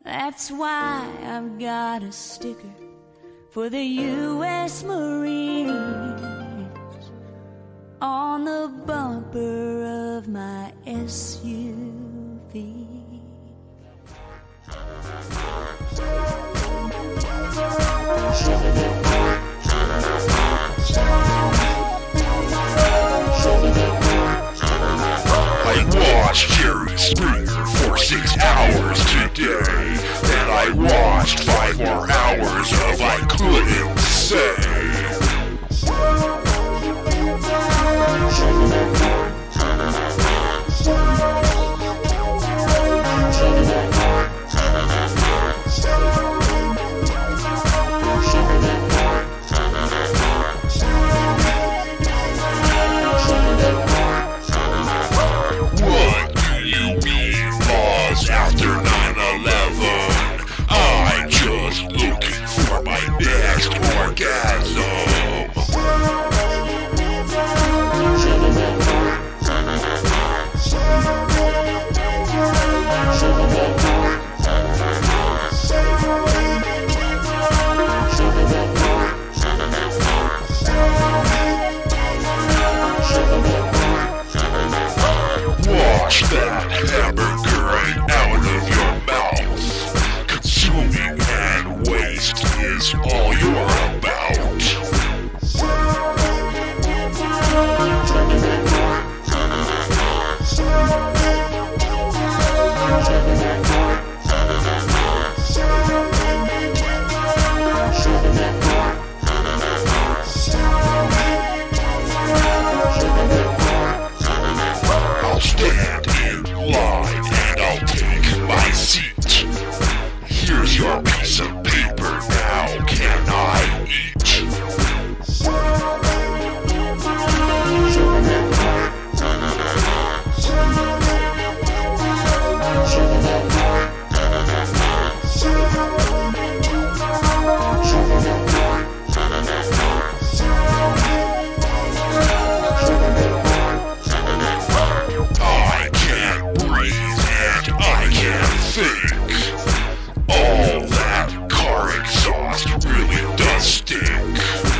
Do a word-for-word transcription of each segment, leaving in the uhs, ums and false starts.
That's why I've got a sticker for the U S Marines on the bumper of my S U V. I watched Jerry Springer for six hours today. Then I watched five more hours of I couldn't say. What do you mean laws after nine eleven? I'm just looking for my next orgasm. Wash that hamburger out of your mouth. Consuming and waste is all you're about. I'll stand in line and I'll take my seat. Here's your piece of paper, now can I eat? I can't breathe and I can't think. All that car exhaust really does stink.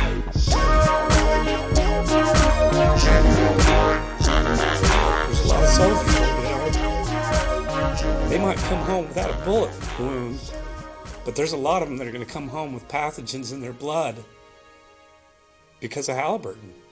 There's a lot of soldiers over there. They might come home without a bullet wound, but there's a lot of them that are going to come home with pathogens in their blood because of Halliburton.